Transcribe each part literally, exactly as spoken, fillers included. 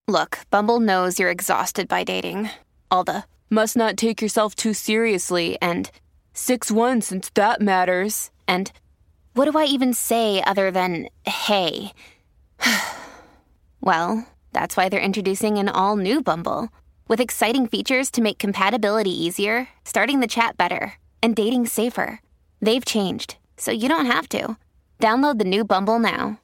Look, Bumble knows you're exhausted by dating. All the, must not take yourself too seriously, and six one since that matters, and what do I even say other than, hey? Well, that's why they're introducing an all-new Bumble, with exciting features to make compatibility easier, starting the chat better, and dating safer. They've changed, so you don't have to. Download the new Bumble now.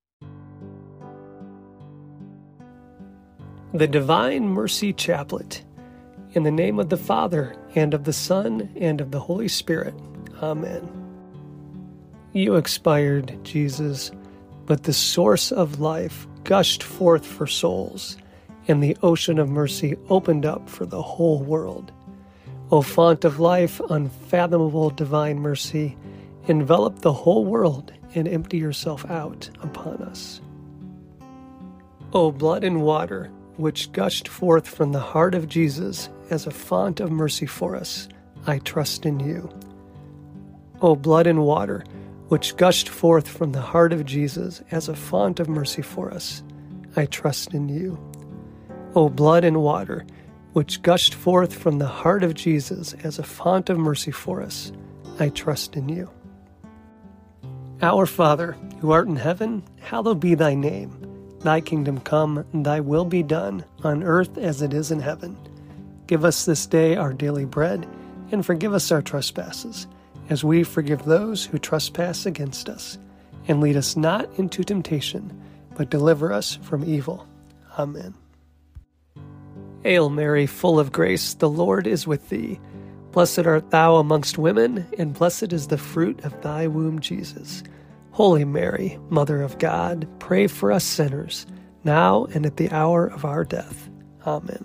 The Divine Mercy Chaplet. In the name of the Father, and of the Son, and of the Holy Spirit. Amen. You expired, Jesus, but the source of life gushed forth for souls, and the ocean of mercy opened up for the whole world. O font of life, unfathomable divine mercy, envelop the whole world and empty yourself out upon us. O blood and water, which gushed forth from the heart of Jesus as a font of mercy for us, I trust in you. O blood and water, which gushed forth from the heart of Jesus as a font of mercy for us, I trust in you. O blood and water, which gushed forth from the heart of Jesus as a font of mercy for us, I trust in you. Our Father, who art in heaven, hallowed be thy name. Thy kingdom come, thy will be done, on earth as it is in heaven. Give us this day our daily bread, and forgive us our trespasses, as we forgive those who trespass against us. And lead us not into temptation, but deliver us from evil. Amen. Hail Mary, full of grace, the Lord is with thee. Blessed art thou amongst women, and blessed is the fruit of thy womb, Jesus. Holy Mary, Mother of God, pray for us sinners, now and at the hour of our death. Amen.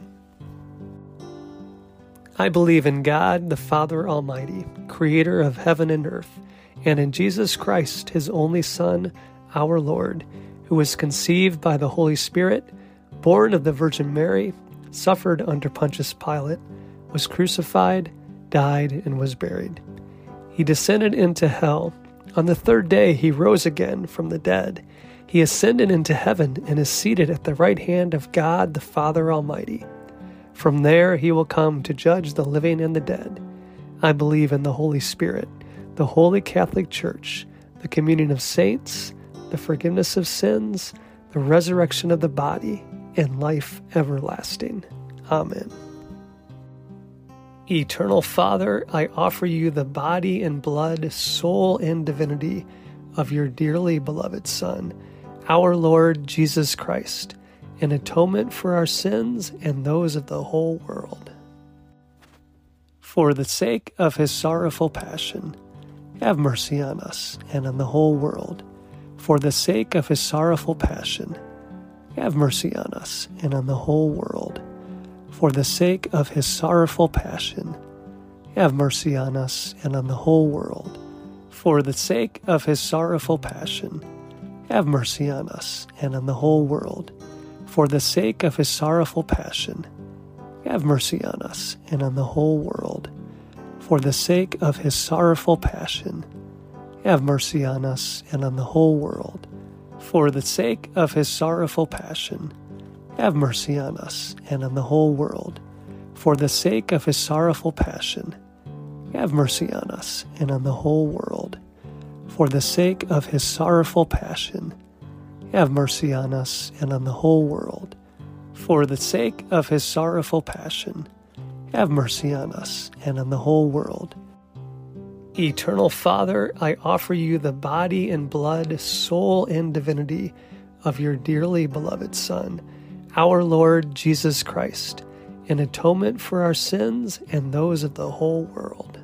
I believe in God, the Father Almighty, creator of heaven and earth, and in Jesus Christ, his only Son, our Lord, who was conceived by the Holy Spirit, born of the Virgin Mary, suffered under Pontius Pilate, was crucified, died, and was buried. He descended into hell. On the third day he rose again from the dead. He ascended into heaven and is seated at the right hand of God the Father Almighty. From there he will come to judge the living and the dead. I believe in the Holy Spirit, the Holy Catholic Church, the communion of saints, the forgiveness of sins, the resurrection of the body, and life everlasting. Amen. Eternal Father, I offer you the body and blood, soul and divinity of your dearly beloved Son, our Lord Jesus Christ, an atonement for our sins and those of the whole world. For the sake of his sorrowful passion, have mercy on us and on the whole world. For the sake of his sorrowful passion, have mercy on us and on the whole world. For the sake of his sorrowful passion, have mercy on us and on the whole world. For the sake of his sorrowful passion, have mercy on us and on the whole world. For the sake of his sorrowful passion, have mercy on us and on the whole world. For the sake of his sorrowful passion, have mercy on us and on the whole world. For the sake of his sorrowful passion, have mercy on us and on the whole world. For the sake of his sorrowful passion, have mercy on us and on the whole world. For the sake of his sorrowful passion, have mercy on us and on the whole world. For the sake of his sorrowful passion, have mercy on us and on the whole world. Eternal Father, I offer you the body and blood, soul and divinity of your dearly beloved Son, our Lord Jesus Christ, an atonement for our sins and those of the whole world.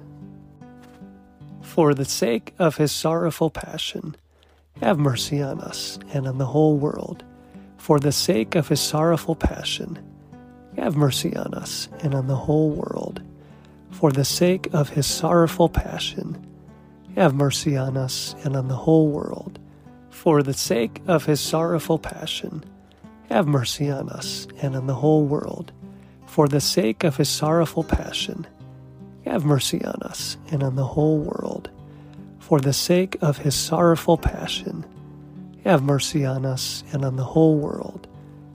For the sake of his sorrowful passion, have mercy on us and on the whole world. For the sake of his sorrowful passion, have mercy on us and on the whole world. For the sake of his sorrowful passion, have mercy on us and on the whole world. For the sake of his sorrowful passion, have mercy on us and on the whole world. For the sake of his sorrowful passion, have mercy on us and on the whole world. For the sake of his sorrowful passion, have mercy on us and on the whole world.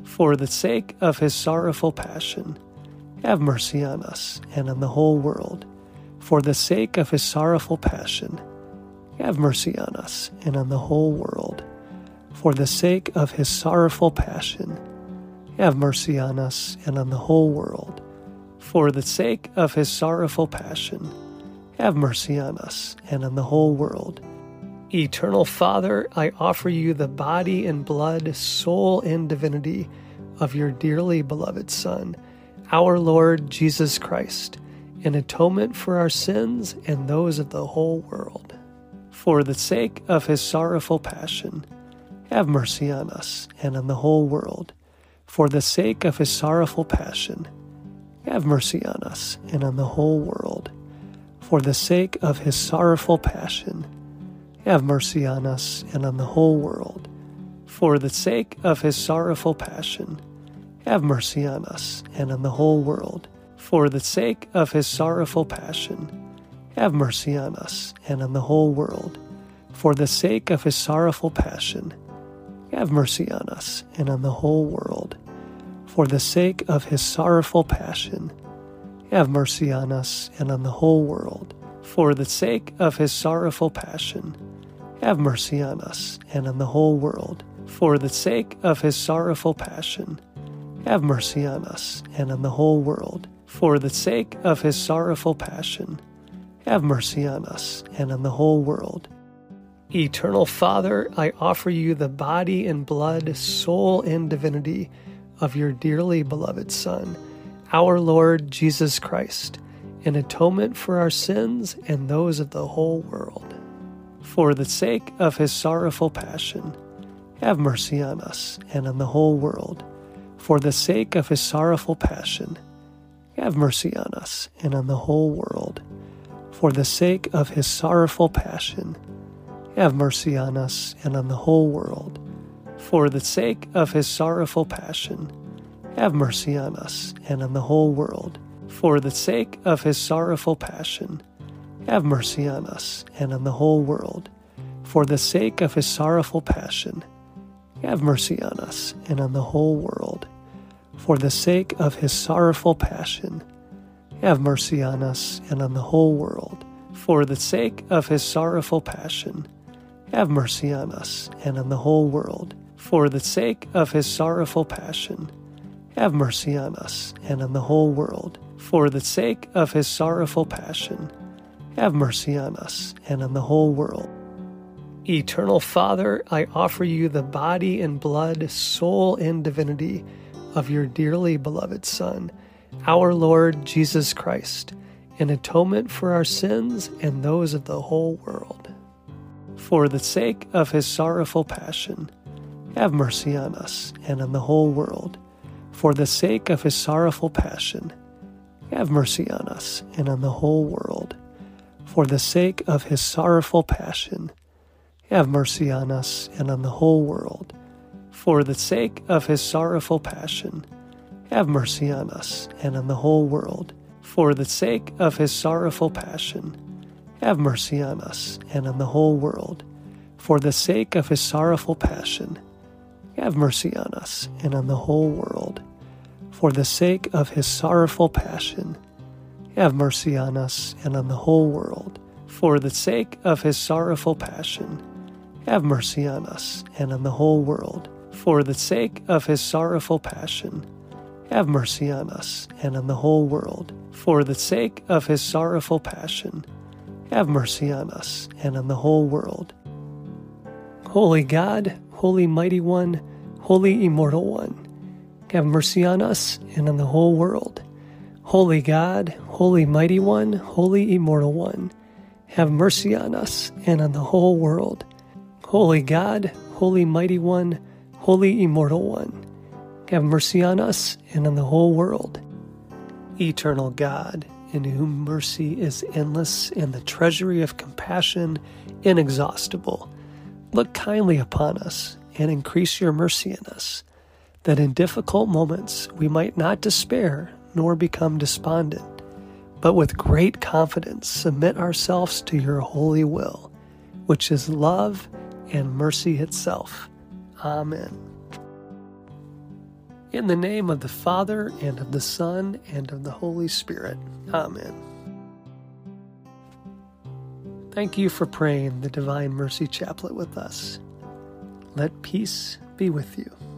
For the sake of his sorrowful passion, have mercy on us and on the whole world. For the sake of his sorrowful passion, have mercy on us and on the whole world. For the sake of his sorrowful passion, have mercy on us and on the whole world. For the sake of his sorrowful passion, have mercy on us and on the whole world. Eternal Father, I offer you the body and blood, soul and divinity of your dearly beloved Son, our Lord Jesus Christ, in atonement for our sins and those of the whole world. For the sake of his sorrowful passion, have mercy on us and on the whole world. For the sake of his sorrowful passion, have mercy on us and on the whole world. For the sake of his sorrowful passion, have mercy on us and on the whole world. For the sake of his sorrowful passion, have mercy on us and on the whole world. For the sake of his sorrowful passion, have mercy on us and on the whole world. For the sake of his sorrowful passion, have mercy on us and on the whole world. For the sake of his sorrowful passion, have mercy on us and on the whole world. For the sake of his sorrowful passion, have mercy on us and on the whole world. For the sake of his sorrowful passion, have mercy on us and on the whole world. For the sake of his sorrowful passion, have mercy on us and on the whole world. Eternal Father, I offer you the body and blood, soul and divinity of your dearly beloved Son, our Lord Jesus Christ, in atonement for our sins and those of the whole world. For the sake of his sorrowful passion, have mercy on us and on the whole world. For the sake of his sorrowful passion, have mercy on us and on the whole world. For the sake of his sorrowful passion, have mercy on us and on the whole world. For the sake of his sorrowful passion, have mercy on us and on the whole world. For the sake of his sorrowful passion, have mercy on us and on the whole world. For the sake of his sorrowful passion, have mercy on us and on the whole world. For the sake of his sorrowful passion, have mercy on us and on the whole world. For the sake of his sorrowful passion, have mercy on us and on the whole world. For the sake of his sorrowful passion, have mercy on us and on the whole world. For the sake of his sorrowful passion, have mercy on us and on the whole world. Eternal Father, I offer you the body and blood, soul and divinity of your dearly beloved Son, our Lord Jesus Christ, in atonement for our sins and those of the whole world. For the sake of his sorrowful passion, have mercy on us and on the whole world. For the sake of his sorrowful passion, have mercy on us and on the whole world. For the sake of his sorrowful passion, have mercy on us and on the whole world. For the sake of his sorrowful passion, have mercy on us and on the whole world. For the sake of his sorrowful passion, have mercy on us and on the whole world. For the sake of his sorrowful passion, have mercy on us and on the whole world. For the sake of his sorrowful passion, have mercy on us and on the whole world. For the sake of his sorrowful passion, have mercy on us and on the whole world. For the sake of his sorrowful passion, have mercy on us and on the whole world. For the sake of his sorrowful passion, have mercy on us and on the whole world. Holy God, Holy Mighty One, Holy Immortal One, have mercy on us and on the whole world. Holy God, Holy Mighty One, Holy Immortal One, have mercy on us and on the whole world. Holy God, Holy Mighty One, Holy Immortal One, have mercy on us and on the whole world. Eternal God, in whom mercy is endless and the treasury of compassion inexhaustible, look kindly upon us and increase your mercy in us, that in difficult moments we might not despair nor become despondent, but with great confidence submit ourselves to your holy will, which is love and mercy itself. Amen. In the name of the Father, and of the Son, and of the Holy Spirit. Amen. Thank you for praying the Divine Mercy Chaplet with us. Let peace be with you.